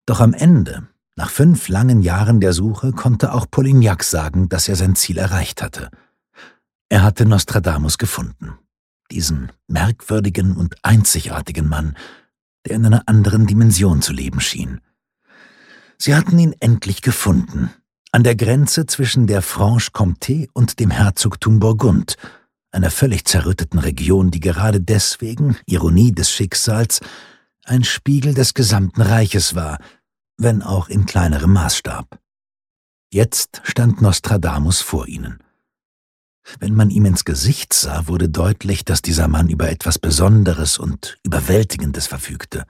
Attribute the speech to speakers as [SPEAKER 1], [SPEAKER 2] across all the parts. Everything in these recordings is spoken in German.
[SPEAKER 1] Doch am Ende, nach 5 langen Jahren der Suche, konnte auch Polignac sagen, dass er sein Ziel erreicht hatte. Er hatte Nostradamus gefunden. Diesen merkwürdigen und einzigartigen Mann, der in einer anderen Dimension zu leben schien. Sie hatten ihn endlich gefunden, an der Grenze zwischen der Franche-Comté und dem Herzogtum Burgund, einer völlig zerrütteten Region, die gerade deswegen, Ironie des Schicksals, ein Spiegel des gesamten Reiches war, wenn auch in kleinerem Maßstab. Jetzt stand Nostradamus vor ihnen. Wenn man ihm ins Gesicht sah, wurde deutlich, dass dieser Mann über etwas Besonderes und Überwältigendes verfügte.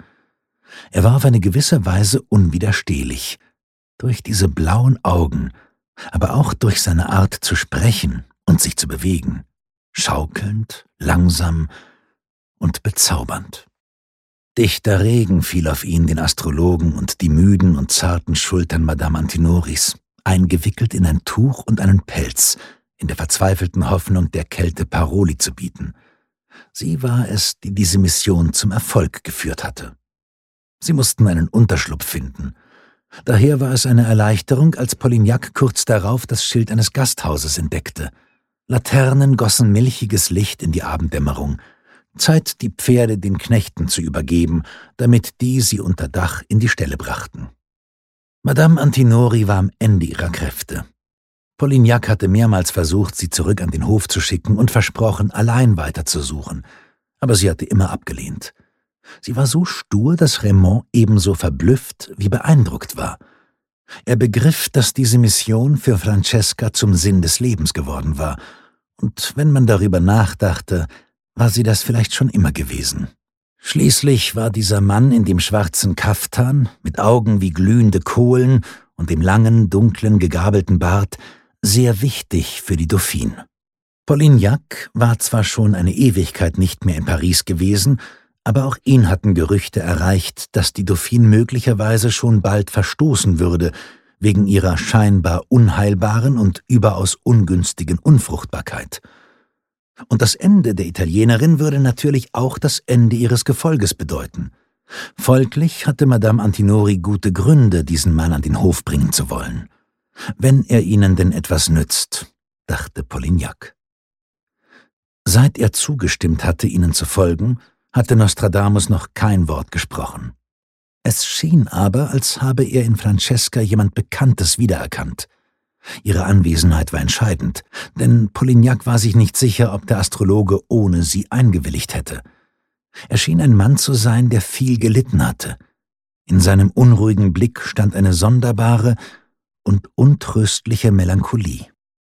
[SPEAKER 1] Er war auf eine gewisse Weise unwiderstehlich, durch diese blauen Augen, aber auch durch seine Art zu sprechen und sich zu bewegen, schaukelnd, langsam und bezaubernd. Dichter Regen fiel auf ihn, den Astrologen, und die müden und zarten Schultern Madame Antinoris, eingewickelt in ein Tuch und einen Pelz, in der verzweifelten Hoffnung, der Kälte Paroli zu bieten. Sie war es, die diese Mission zum Erfolg geführt hatte. Sie mussten einen Unterschlupf finden. Daher war es eine Erleichterung, als Polignac kurz darauf das Schild eines Gasthauses entdeckte. Laternen gossen milchiges Licht in die Abenddämmerung. Zeit, die Pferde den Knechten zu übergeben, damit die sie unter Dach in die Ställe brachten. Madame Antinori war am Ende ihrer Kräfte. Polignac hatte mehrmals versucht, sie zurück an den Hof zu schicken und versprochen, allein weiterzusuchen, aber sie hatte immer abgelehnt. Sie war so stur, dass Raymond ebenso verblüfft wie beeindruckt war. Er begriff, dass diese Mission für Francesca zum Sinn des Lebens geworden war, und wenn man darüber nachdachte, war sie das vielleicht schon immer gewesen. Schließlich war dieser Mann in dem schwarzen Kaftan, mit Augen wie glühende Kohlen und dem langen, dunklen, gegabelten Bart, sehr wichtig für die Dauphine. Polignac war zwar schon eine Ewigkeit nicht mehr in Paris gewesen, aber auch ihn hatten Gerüchte erreicht, dass die Dauphine möglicherweise schon bald verstoßen würde, wegen ihrer scheinbar unheilbaren und überaus ungünstigen Unfruchtbarkeit. Und das Ende der Italienerin würde natürlich auch das Ende ihres Gefolges bedeuten. Folglich hatte Madame Antinori gute Gründe, diesen Mann an den Hof bringen zu wollen. Wenn er ihnen denn etwas nützt, dachte Polignac. Seit er zugestimmt hatte, ihnen zu folgen, hatte Nostradamus noch kein Wort gesprochen. Es schien aber, als habe er in Francesca jemand Bekanntes wiedererkannt. Ihre Anwesenheit war entscheidend, denn Polignac war sich nicht sicher, ob der Astrologe ohne sie eingewilligt hätte. Er schien ein Mann zu sein, der viel gelitten hatte. In seinem unruhigen Blick stand eine sonderbare und untröstliche Melancholie.